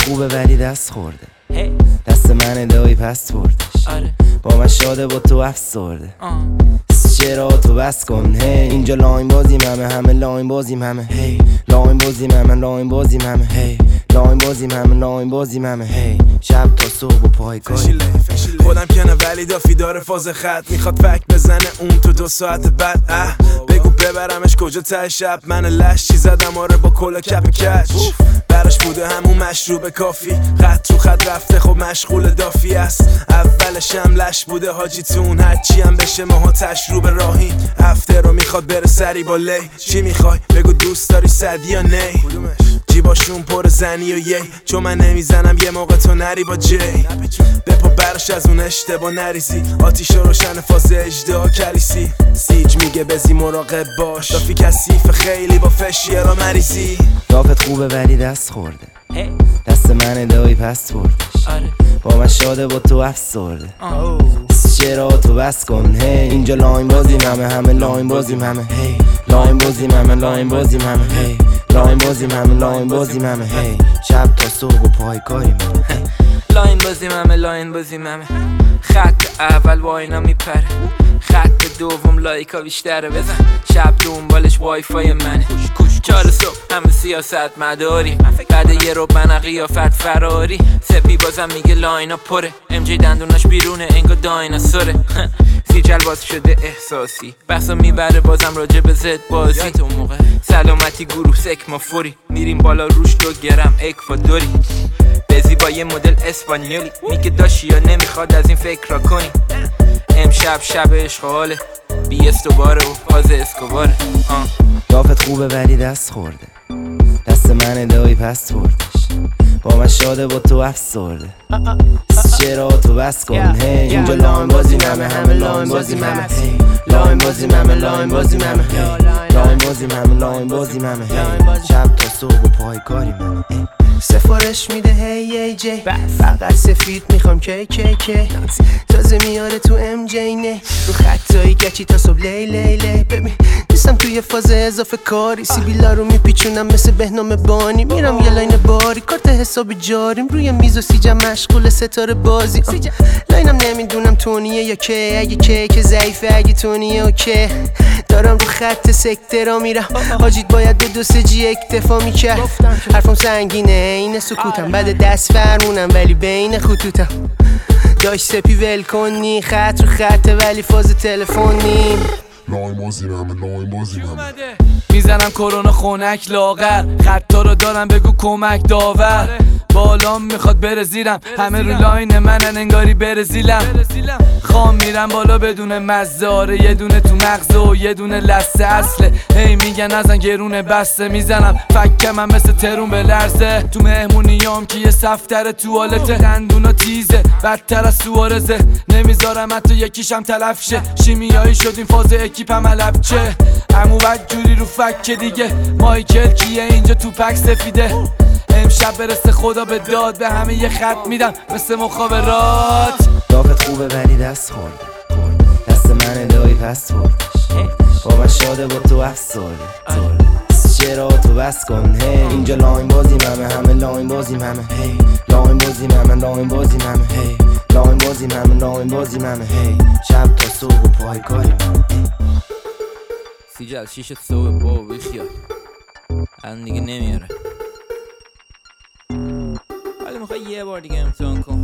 خوبه ولی دست خورده دست من دایی پس بردش با من شاده با تو افسرده چرا تو بس کن اینجا لاین بازیم همه لاین بازیم همه لاین بازیم لاین بازیم همه لاین بازیم لاین بازیم همه شب تا صبح و پای کاری خودم کنه ولی دافی داره فاز خط میخواد فک بزنه اون تو 2 ساعت بعد بگو ببرمش کجا ته شب من لش چی زدم آره با کلا کپ کچ براش بوده همون مشروب کافی خط رو خط رفته خب مشغول دافی است اولش هم لش بوده حاجی تون هرچی هم بشه ماها تشروب راهی هفته رو میخواد بره سری با لی چی میخوای بگو دوست داری صدی یا نی جیباشون پر زنی و یی چون من نمیزنم یه موقع تو نری با جی بپا برش از اون اشتباه نریزی آتیش روشن فاز اجدها کلیسی سیج میگه بزی مراقب باش دافی کثیف خیلی با فشیه را مریضی دافت خوبه ولی دست خورده دست من دایی پس بردش با من شاده با تو افسرده چرا تو بس کن اینجا لاین بازیم همه لاین بازیم همه لاین بازیم لاین بازیم همه لاین بازیم لاین بازیم همه شب تا صبح و پای کاری لاین بازیم لاین بازیم خط اول واینا میپره خط دوم لایکا بیشتره بزن شب دنبالش وای فای منه 4 صبح همه سیاست مداری بعد یه رو من قیافت فراری سپی بازم میگه لاینا پره ام جی دندوناش بیرونه انگا دایناسوره سیجل باز شده احساسی بحثا میبره بازم راجع به زد بازی سلامتی گروه سکما فوری میریم بالا روش 2 گرم اکوادوری بزی با یه مدل اسپانیولی میگه داشی یا نمیخواد از این فکر را کنی امشب شب عشقاله بی استوباره و فاز اسکوباره دافت خوبه ولی دست خورده دست من دایی پس بردش با من شاده با تو افسرده چرا تو بس کن اینجا لاین بازیم همه لاین بازیم همه لاین بازیم لاین بازیم همه لاین بازیم لاین بازیم همه شب تا صبح و پای کاری سفارش میده هی جی فقط سفید میخوام کی تازه میاره تو ام جی نه رو خطایی گچی تا صبح لی ببین نیستم توی فاز اضافه کاری سیبیلا رو میپیچونم مثل بهنام بانی میرم یه لاین باری کارت حساب جاریم روی میز و سیجم مشغول ستاره بازی لاینم نمیدونم تونیه یا که اگه که ضعیفه اگه تونیه اوکی دارم رو خط سکترا میرم حاجیت باید به 2 جی اکتفا میکرد حرفم سنگینه این سکوتم بعد دست فرمونم ولی بین خطوطم داش سپی ول کنی خط رو خطه ولی فاز تلفنی لاین بازیم لاین بازیم میزنم کرونا خونک لاغر خطا رو دارم بگو کمک داور بالام میخواد بره زیرم همه رو لاین منن انگاری بره زیلم خام میرم بالا بدون مزاره یه دونه تو مغزه و یه دونه لسه اصله هی میگن ازن گرونه بسته میزنم فکه من مثل ترون به لرزه تو مهمونیام که یه صفتر توالته دندونا تیزه بدتر از سوارزه نمیذارم حتی یکیشم تلف شه شیمیایی شد این فاز اکیپم علب چه امو بد جوری رو فکه دیگه مایکل کیه اینجا تو پک سفیده امشب برسه خدا به داد به همه یه خط میدم مثل مخابرات دافت خوبه ولی دست خورده دست من دایی پس بردش با من شاده با تو افسرده چرا تو بس کن اینجا لاین بازیم همه لاین بازیم همه لاین بازیم لاین بازیم همه لاین بازیم لاین بازیم همه شب تا صبح و پای کاری سیجل 6 صبح با بیخیال الان دیگه نمیاره ولی میخوای یه بار دیگه امتحان کن